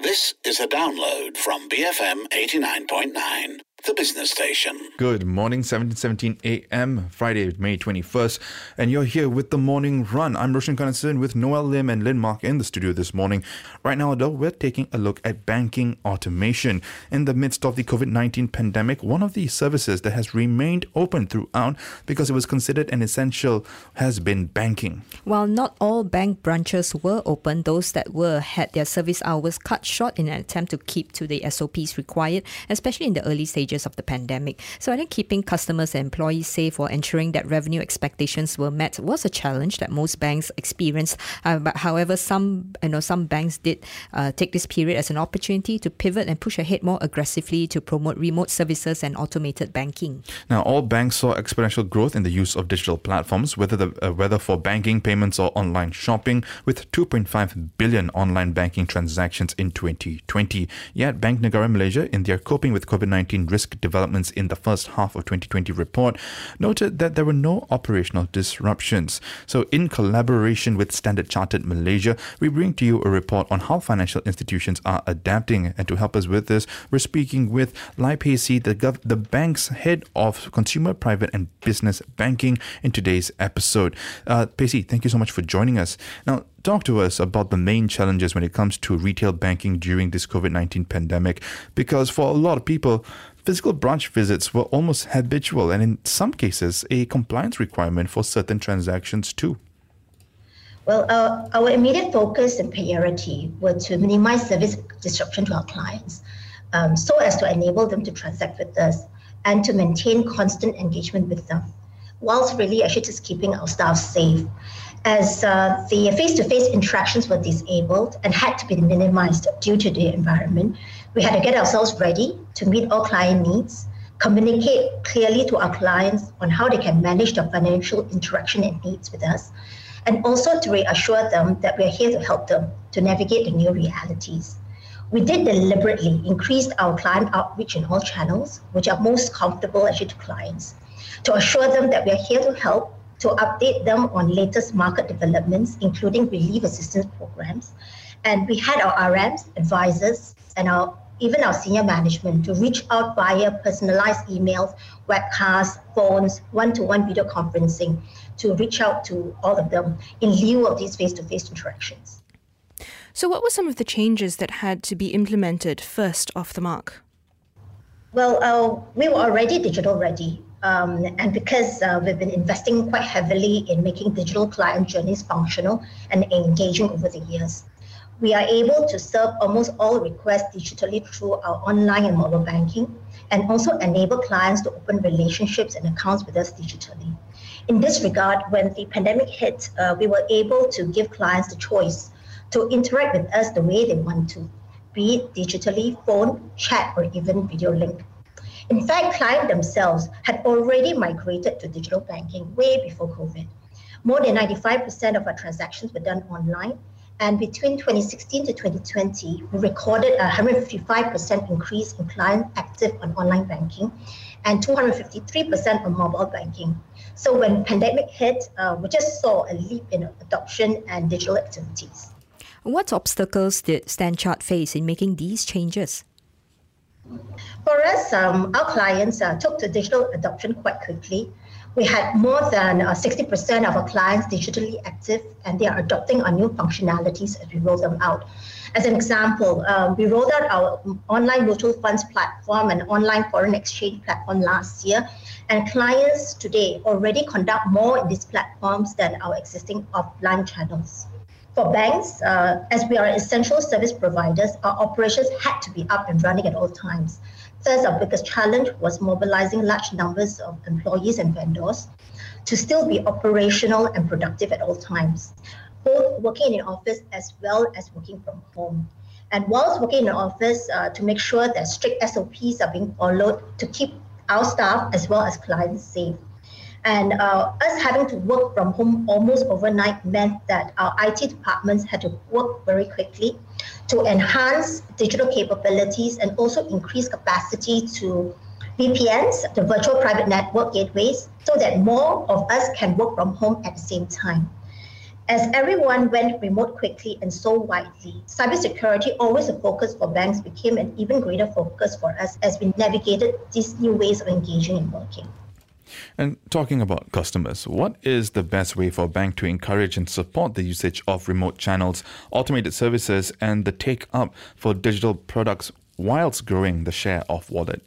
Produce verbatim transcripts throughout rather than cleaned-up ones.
This is a download from B F M eighty-nine point nine, the business station. Good morning, seventeen seventeen A M, Friday, May twenty-first, and you're here with the Morning Run. I'm Roshan Kanasan with Noel Lim and Lynn Mark in the studio this morning. Right now, though, we're taking a look at banking automation. In the midst of the COVID nineteen pandemic, one of the services that has remained open throughout because it was considered an essential has been banking. While not all bank branches were open, those that were had their service hours cut short in an attempt to keep to the S O Ps required, especially in the early stages of the pandemic. So I think keeping customers and employees safe or ensuring that revenue expectations were met was a challenge that most banks experienced. Uh, but however, some you know some banks did uh, take this period as an opportunity to pivot and push ahead more aggressively to promote remote services and automated banking. Now, all banks saw exponential growth in the use of digital platforms, whether the uh, whether for banking, payments, or online shopping, with two point five billion online banking transactions in twenty twenty. Yet, Bank Negara Malaysia, in their Coping with COVID nineteen Risk Developments in the First Half of twenty twenty report, noted that there were no operational disruptions. So, in collaboration with Standard Chartered Malaysia, we bring to you a report on how financial institutions are adapting. And to help us with this, we're speaking with Lai Pei Si, the, gov- the bank's head of Consumer, Private and Business Banking, in today's episode. Uh, Pei Si, thank you so much for joining us. Now, talk to us about the main challenges when it comes to retail banking during this COVID nineteen pandemic, because for a lot of people, physical branch visits were almost habitual and in some cases a compliance requirement for certain transactions too. Well, uh, our immediate focus and priority were to minimize service disruption to our clients um, so as to enable them to transact with us and to maintain constant engagement with them, whilst really actually just keeping our staff safe. As uh, the face-to-face interactions were disabled and had to be minimized due to the environment, we had to get ourselves ready to meet all client needs, communicate clearly to our clients on how they can manage their financial interaction and needs with us, and also to reassure them that we are here to help them to navigate the new realities. We did deliberately increase our client outreach in all channels, which are most comfortable actually to clients, to assure them that we are here to help, to update them on latest market developments, including relief assistance programs. And we had our R Ms, advisors, and our even our senior management to reach out via personalized emails, webcasts, phones, one-to-one video conferencing to reach out to all of them in lieu of these face-to-face interactions. So what were some of the changes that had to be implemented first off the mark? Well, uh, we were already digital ready. Um, and because uh, we've been investing quite heavily in making digital client journeys functional and engaging over the years, we are able to serve almost all requests digitally through our online and mobile banking, and also enable clients to open relationships and accounts with us digitally. In this regard, when the pandemic hit, uh, we were able to give clients the choice to interact with us the way they want to, be it digitally, phone, chat, or even video link. In fact, clients themselves had already migrated to digital banking way before COVID. More than ninety-five percent of our transactions were done online, and between twenty sixteen to twenty twenty, we recorded a one hundred fifty-five percent increase in clients active on online banking and two hundred fifty-three percent on mobile banking. So when pandemic hit, uh, we just saw a leap in adoption and digital activities. What obstacles did StanChart face in making these changes? For us, um, our clients uh, took to digital adoption quite quickly. We had more than uh, sixty percent of our clients digitally active, and they are adopting our new functionalities as we roll them out. As an example, um, we rolled out our online mutual funds platform and online foreign exchange platform last year, and clients today already conduct more in these platforms than our existing offline channels. For banks, uh, as we are essential service providers, our operations had to be up and running at all times. Thus, our biggest challenge was mobilizing large numbers of employees and vendors to still be operational and productive at all times, both working in the office as well as working from home. And whilst working in the office, uh, to make sure that strict S O Ps are being followed to keep our staff as well as clients safe. And uh, us having to work from home almost overnight meant that our I T departments had to work very quickly to enhance digital capabilities and also increase capacity to V P Ns, the virtual private network gateways, so that more of us can work from home at the same time. As everyone went remote quickly and so widely, cybersecurity, always a focus for banks, became an even greater focus for us as we navigated these new ways of engaging and working. And talking about customers, what is the best way for a bank to encourage and support the usage of remote channels, automated services, and the take-up for digital products whilst growing the share of wallet?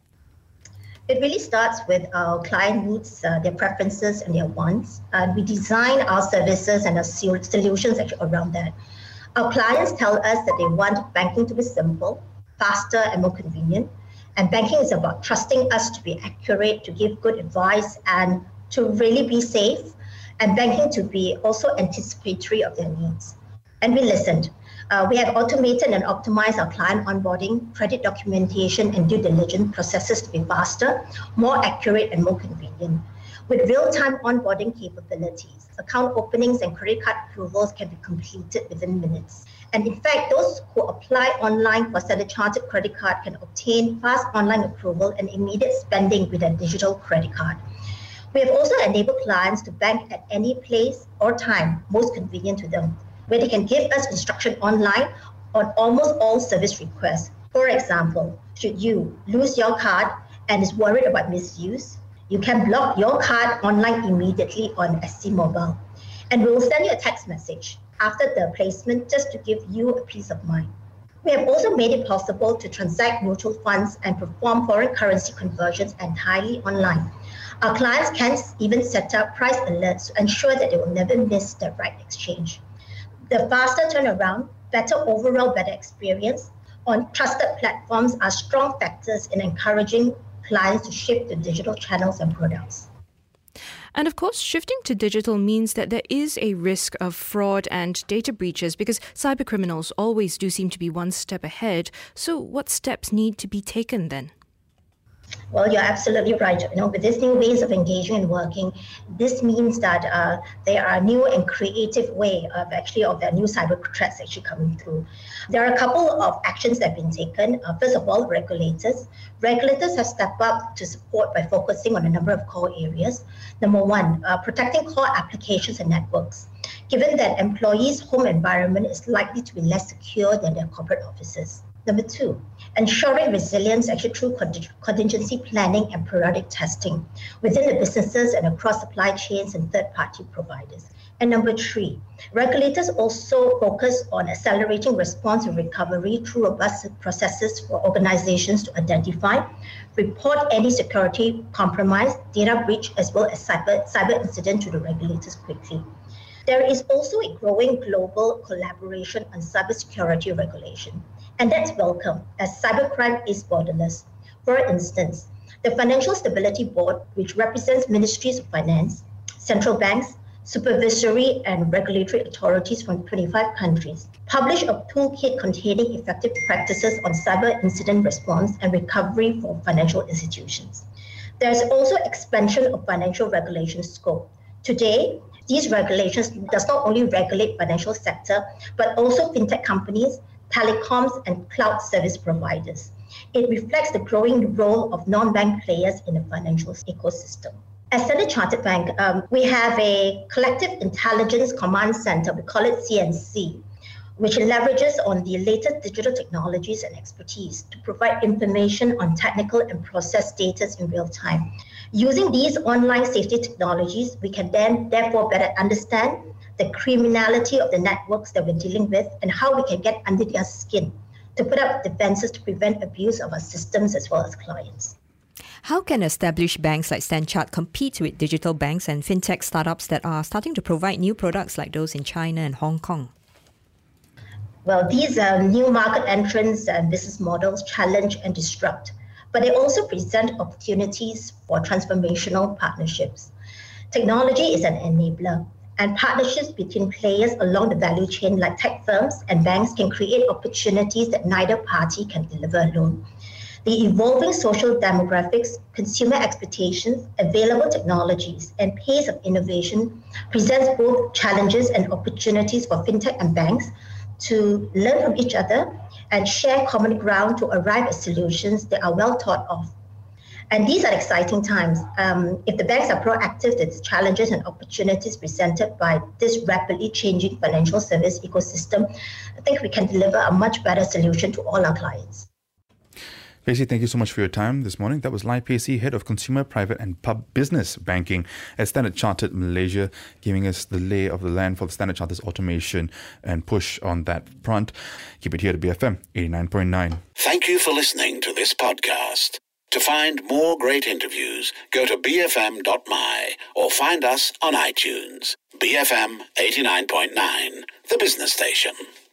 It really starts with our client needs, uh, their preferences and their wants. And we design our services and our solutions actually around that. Our clients tell us that they want banking to be simple, faster, and more convenient. And banking is about trusting us to be accurate, to give good advice, and to really be safe. And banking to be also anticipatory of their needs. And we listened. Uh, we have automated and optimized our client onboarding, credit documentation, and due diligence processes to be faster, more accurate, and more convenient. With real-time onboarding capabilities, account openings and credit card approvals can be completed within minutes. And in fact, those who apply online for Standard Chartered credit card can obtain fast online approval and immediate spending with a digital credit card. We have also enabled clients to bank at any place or time most convenient to them, where they can give us instruction online on almost all service requests. For example, should you lose your card and is worried about misuse, you can block your card online immediately on S C Mobile. And we will send you a text message after the placement just to give you a peace of mind. We have also made it possible to transact mutual funds and perform foreign currency conversions entirely online. Our clients can even set up price alerts to ensure that they will never miss the right exchange. The faster turnaround, better overall, better experience on trusted platforms are strong factors in encouraging clients to shift to digital channels and products. And of course, shifting to digital means that there is a risk of fraud and data breaches because cybercriminals always do seem to be one step ahead. So what steps need to be taken then? Well, you're absolutely right. You know, with these new ways of engaging and working, this means that uh, there are new and creative way of actually of the new cyber threats actually coming through. There are a couple of actions that have been taken. Uh, first of all, regulators. Regulators have stepped up to support by focusing on a number of core areas. Number one, uh, protecting core applications and networks. Given that employees' home environment is likely to be less secure than their corporate offices. Number two, ensuring resilience actually through contingency planning and periodic testing within the businesses and across supply chains and third-party providers. And number three, regulators also focus on accelerating response and recovery through robust processes for organizations to identify, report any security compromise, data breach, as well as cyber, cyber incident to the regulators quickly. There is also a growing global collaboration on cybersecurity regulation. And that's welcome, as cybercrime is borderless. For instance, the Financial Stability Board, which represents ministries of finance, central banks, supervisory and regulatory authorities from twenty-five countries, published a toolkit containing effective practices on cyber incident response and recovery for financial institutions. There's also expansion of financial regulation scope. Today, these regulations does not only regulate financial sector, but also fintech companies, telecoms, and cloud service providers. It reflects the growing role of non-bank players in the financial ecosystem. At Standard Chartered Bank, um, we have a collective intelligence command center, we call it C N C, which leverages on the latest digital technologies and expertise to provide information on technical and process data in real time. Using these online safety technologies, we can then therefore better understand the criminality of the networks that we're dealing with and how we can get under their skin to put up defenses to prevent abuse of our systems as well as clients. How can established banks like StanChart compete with digital banks and fintech startups that are starting to provide new products like those in China and Hong Kong? Well, these uh, new market entrants and business models challenge and disrupt, but they also present opportunities for transformational partnerships. Technology is an enabler, and partnerships between players along the value chain like tech firms and banks can create opportunities that neither party can deliver alone. The evolving social demographics, consumer expectations, available technologies, and pace of innovation presents both challenges and opportunities for fintech and banks to learn from each other and share common ground to arrive at solutions that are well thought of. And these are exciting times. Um, if the banks are proactive to the challenges and opportunities presented by this rapidly changing financial service ecosystem, I think we can deliver a much better solution to all our clients. Pacey, thank you so much for your time this morning. That was Lai Pacey, Head of Consumer, Private and Pub Business Banking at Standard Chartered Malaysia, giving us the lay of the land for the Standard Chartered's automation and push on that front. Keep it here to B F M eighty-nine point nine. Thank you for listening to this podcast. To find more great interviews, go to b f m dot m y or find us on iTunes. B F M eighty-nine point nine, the business station.